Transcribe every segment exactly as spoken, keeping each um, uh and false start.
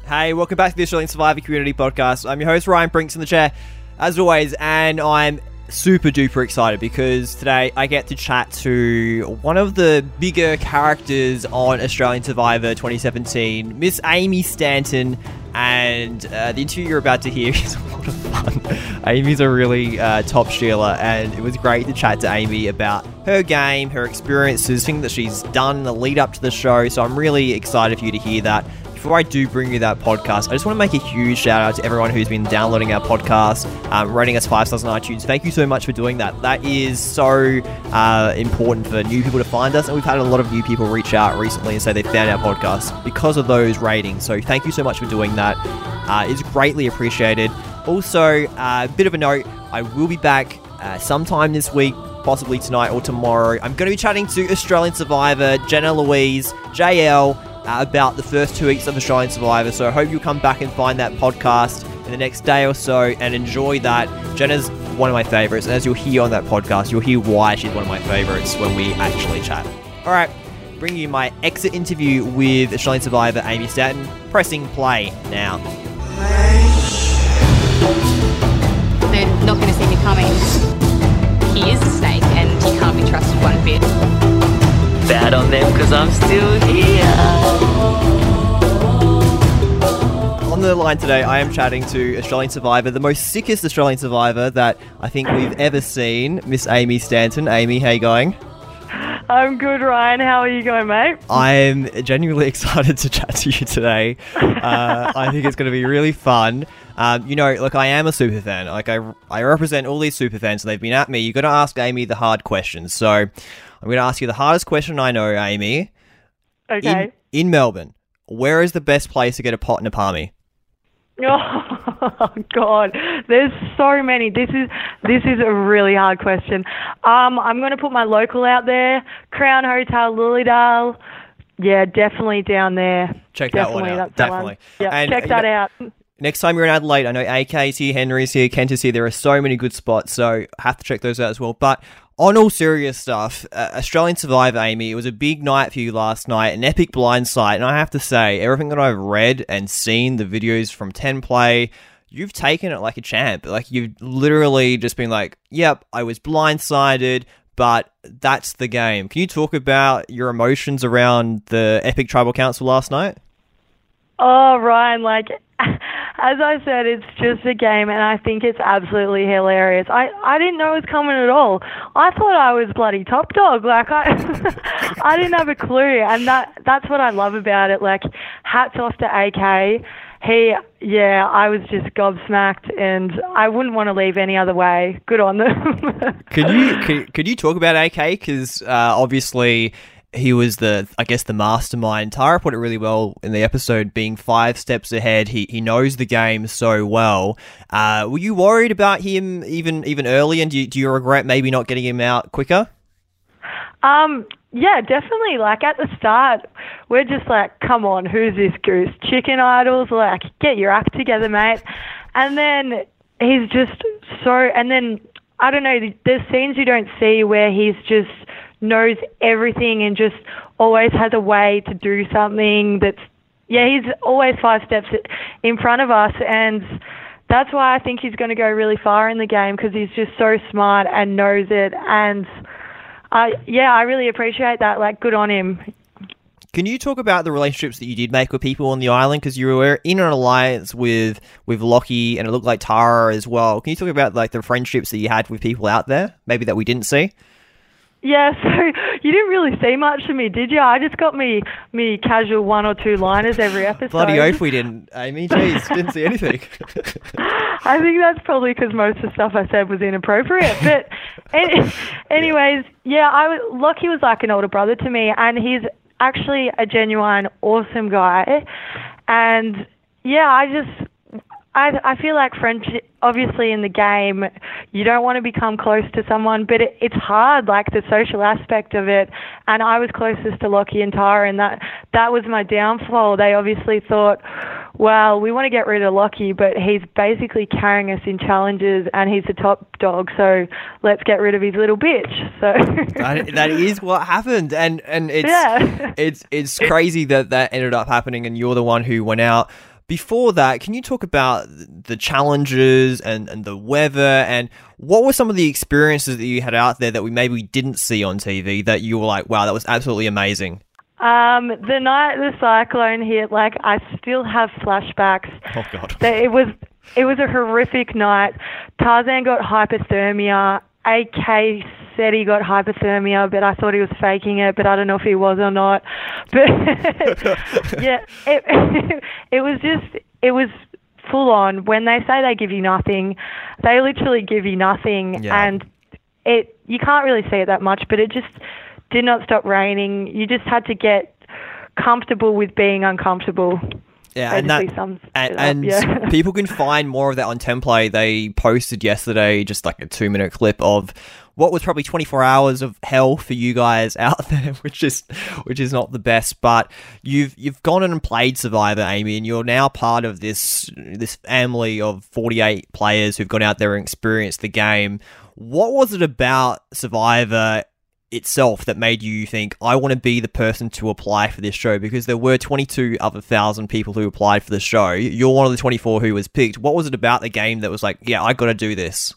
Hey, welcome back to the Australian Survivor Community Podcast. I'm your host, Ryan Brinks, in the chair, as always, and I'm super duper excited because today I get to chat to one of the bigger characters on Australian Survivor twenty seventeen, Miss Amy Stanton, and uh, the interview you're about to hear is a lot of fun. Amy's a really uh, top shealer, and it was great to chat to Amy about her game, her experiences, things that she's done in the lead up to the show, so I'm really excited for you to hear that. Before I do bring you that podcast, I just want to make a huge shout out to everyone who's been downloading our podcast, um, rating us five stars on iTunes. Thank you so much for doing that. That is so uh, important for new people to find us, and we've had a lot of new people reach out recently and say they found our podcast because of those ratings. So thank you so much for doing that. Uh, it's greatly appreciated. Also, a uh, bit of a note, I will be back uh, sometime this week, possibly tonight or tomorrow. I'm going to be chatting to Australian Survivor, Jenna Louise, J L, Uh, about the first two weeks of Australian Survivor, so I hope you'll come back and find that podcast in the next day or so and enjoy that. Jenna's one of my favourites, and as you'll hear on that podcast, you'll hear why she's one of my favourites when we actually chat. Alright, bringing you my exit interview with Australian Survivor Amy Stanton. Pressing play now. They're not going to see me coming. He is a snake, and he can't be trusted one bit. Bad on them because I'm still here. On the line today, I am chatting to Australian Survivor, the most sickest Australian Survivor that I think we've ever seen, Miss Amy Stanton. Amy, how you going? I'm good, Ryan. How are you going, mate? I'm genuinely excited to chat to you today. Uh, I think it's going to be really fun. Um, you know, look, I am a super fan. Like, I, I represent all these super fans, and they've been at me. You've got to ask Amy the hard questions. So I'm going to ask you the hardest question I know, Amy. Okay. In, in Melbourne, where is the best place to get a pot and a palmy? Oh, God. There's so many. This is this is a really hard question. Um, I'm going to put my local out there. Crown Hotel, Lilydale. Yeah, definitely down there. Check definitely, that one out. that's the Definitely. one. Yeah, And, check you that know, out. Next time you're in Adelaide, I know A K's here, Henry's here, Kent is here. There are so many good spots, so I have to check those out as well. But on all serious stuff, uh, Australian Survivor, Amy, it was a big night for you last night, an epic blind sight, and I have to say, everything that I've read and seen, the videos from ten play, you've taken it like a champ. Like, you've literally just been like, yep, I was blindsided, but that's the game. Can you talk about your emotions around the Epic Tribal Council last night? Oh, Ryan, like, as I said, it's just a game, and I think it's absolutely hilarious. I, I didn't know it was coming at all. I thought I was bloody top dog. Like, I I didn't have a clue, and that that's what I love about it. Like, hats off to A K. He, yeah, I was just gobsmacked, and I wouldn't want to leave any other way. Good on them. Could you could, could you talk about A K? Because uh, obviously he was the, I guess, the mastermind. Tara put it really well in the episode, being five steps ahead. He he knows the game so well. Uh, were you worried about him even even early, and do you, do you regret maybe not getting him out quicker? Um, yeah, definitely. Like, at the start, we're just like, come on, who's this goose? Chicken idols? Like, get your act together, mate. And then he's just so, and then, I don't know, there's scenes you don't see where he's just knows everything and just always has a way to do something that's, yeah, he's always five steps in front of us, and that's why I think he's going to go really far in the game, because he's just so smart and knows it, and I, yeah, I really appreciate that. Like, good on him. Can you talk about the relationships that you did make with people on the island? Because you were in an alliance with with Lockie, and it looked like Tara as well. Can you talk about, like, the friendships that you had with people out there, maybe that we didn't see? Yeah, so you didn't really see much of me, did you? I just got me me casual one or two liners every episode. Bloody oath we didn't, Amy. Jeez, didn't see anything. I think that's probably because most of the stuff I said was inappropriate. But any, anyways, yeah, I was, Lockie was like an older brother to me, and he's actually a genuine, awesome guy. And yeah, I just... I, I feel like friendship, obviously in the game, you don't want to become close to someone, but it, it's hard, like the social aspect of it. And I was closest to Lockie and Tara, and that, that was my downfall. They obviously thought, well, we want to get rid of Lockie, but he's basically carrying us in challenges and he's the top dog, so let's get rid of his little bitch. So that, that is what happened. And, and it's, yeah. it's, it's crazy that that ended up happening and you're the one who went out. before that, can you talk about the challenges and, and the weather, and what were some of the experiences that you had out there that we maybe didn't see on T V that you were like, wow, that was absolutely amazing? Um, the night the cyclone hit, like, I still have flashbacks. Oh, God. That It was, it was a horrific night. Tarzan got hypothermia. A K said he got hypothermia, but I thought he was faking it, but I don't know if he was or not. But yeah, it, it was just, it was full on. When they say they give you nothing, they literally give you nothing. Yeah. And it, you can't really see it that much, but it just did not stop raining. You just had to get comfortable with being uncomfortable. Yeah, and, that, sums and, it up, and yeah. people can find more of that on Template. They posted yesterday just like a two minute clip of what was probably twenty-four hours of hell for you guys out there, which is which is not the best. But you've you've gone in and played Survivor, Amy, and you're now part of this this family of forty-eight players who've gone out there and experienced the game. What was it about Survivor itself that made you think, I want to be the person to apply for this show? Because there were twenty-two other thousand people who applied for the show. You're one of the twenty-four who was picked. What was it about the game that was like, yeah, I got to do this?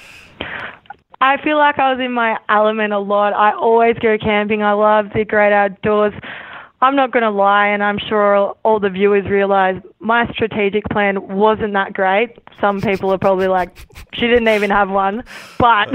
I feel like I was in my element a lot. I always go camping. I love the great outdoors. I'm not going to lie, and I'm sure all, all the viewers realise my strategic plan wasn't that great. Some people are probably like, she didn't even have one. But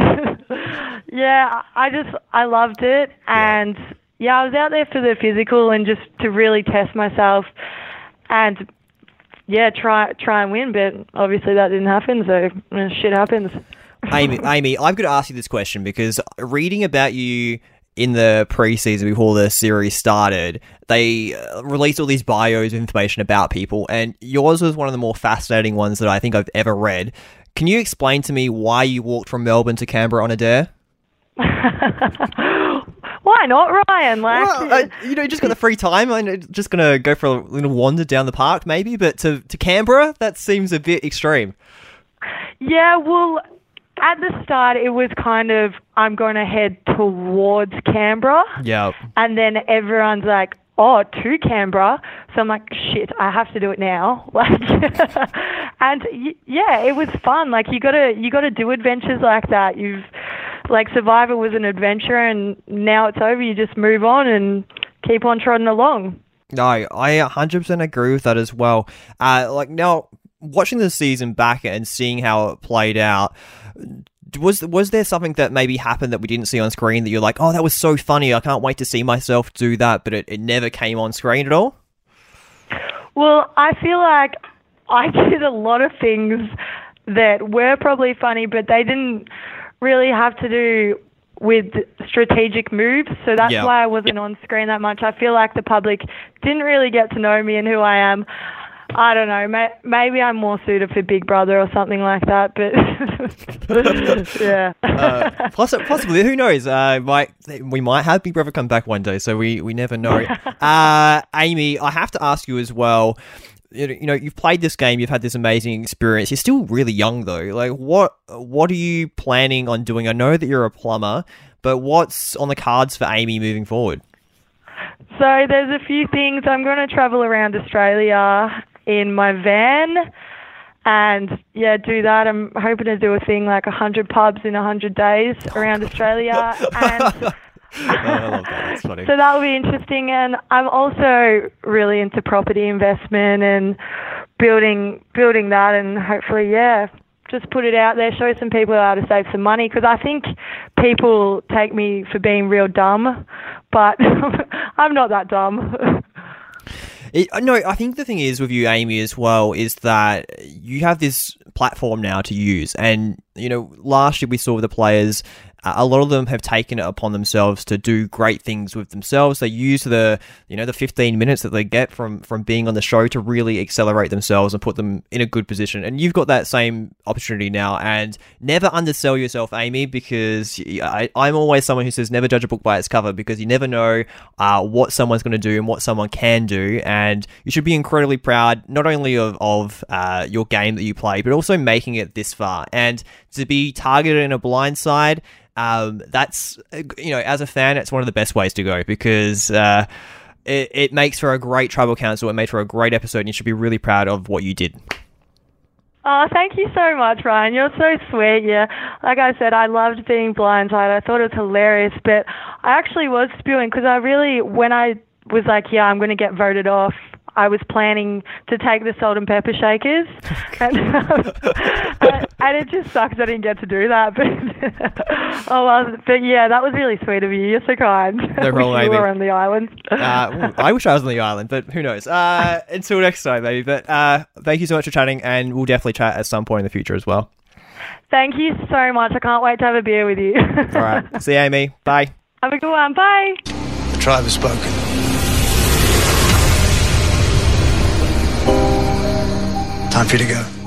yeah, I just, I loved it. And yeah, I was out there for the physical and just to really test myself and yeah, try try and win. But obviously that didn't happen, so uh, shit happens. Amy, Amy, I've got to ask you this question because reading about you in the preseason before the series started, they uh, released all these bios of information about people, and yours was one of the more fascinating ones that I think I've ever read. Can you explain to me why you walked from Melbourne to Canberra on a dare? Why not, Ryan? Like, well, uh, you know, you just got the free time. I'm just going to go for a little wander down the park, maybe, but to, to Canberra, that seems a bit extreme. Yeah, well, at the start, it was kind of, I'm going to head towards Canberra. Yeah. And then everyone's like, oh, to Canberra. So I'm like, shit, I have to do it now. Like, and y- yeah, it was fun. Like, you gotta, you gotta do adventures like that. You've, like, Survivor was an adventure, and now it's over. You just move on and keep on trotting along. No, I one hundred percent agree with that as well. Uh, like, now, watching the season back and seeing how it played out, was was there something that maybe happened that we didn't see on screen that you're like, oh, that was so funny, I can't wait to see myself do that, but it, it never came on screen at all? Well, I feel like I did a lot of things that were probably funny, but they didn't really have to do with strategic moves, so that's yeah. why I wasn't on screen that much. I feel like the public didn't really get to know me and who I am. I don't know, may- maybe I'm more suited for Big Brother or something like that, but yeah. uh, poss- possibly, who knows? Uh, might we might have Big Brother come back one day, so we, we never know. uh, Amy, I have to ask you as well, you know, you know, you've played this game, you've had this amazing experience, you're still really young though, like what what are you planning on doing? I know that you're a plumber, but what's on the cards for Amy moving forward? So there's a few things. I'm going to travel around Australia in my van and yeah, do that. I'm hoping to do a thing like one hundred pubs in one hundred days around Australia. And oh, I love that. That's funny. So that'll be interesting. And I'm also really into property investment and building building that, and hopefully, yeah, just put it out there, show some people how to save some money, because I think people take me for being real dumb, but I'm not that dumb. It, no, I think the thing is with you, Amy, as well, is that you have this platform now to use. And, you know, last year we saw the players, uh, a lot of them have taken it upon themselves to do great things with themselves. They use the, you know, the fifteen minutes that they get from, from being on the show to really accelerate themselves and put them in a good position. And you've got that same opportunity now. And never undersell yourself, Amy, because I, I'm always someone who says never judge a book by its cover, because you never know uh, what someone's going to do and what someone can do. And you should be incredibly proud, not only of, of uh, your game that you play, but also making it this far. And to be targeted in a blind side, um, that's, you know, as a fan, it's one of the best ways to go, because uh, it, it makes for a great tribal council. It made for a great episode, and you should be really proud of what you did. Oh, thank you so much, Ryan. You're so sweet. Yeah, like I said, I loved being blindsided. I thought it was hilarious, but I actually was spewing because I really, when I was like, yeah, I'm going to get voted off, I was planning to take the salt and pepper shakers, and, um, and, and it just sucks I didn't get to do that. But oh well, but yeah, that was really sweet of you. You're so kind. No problem, I wish you Amy. were on the island. Uh, I wish I was on the island, but who knows? Uh, until next time, maybe. But uh, thank you so much for chatting, and we'll definitely chat at some point in the future as well. Thank you so much. I can't wait to have a beer with you. All right. See you, Amy. Bye. Have a good one. Bye. The tribe has spoken. Time for you to go.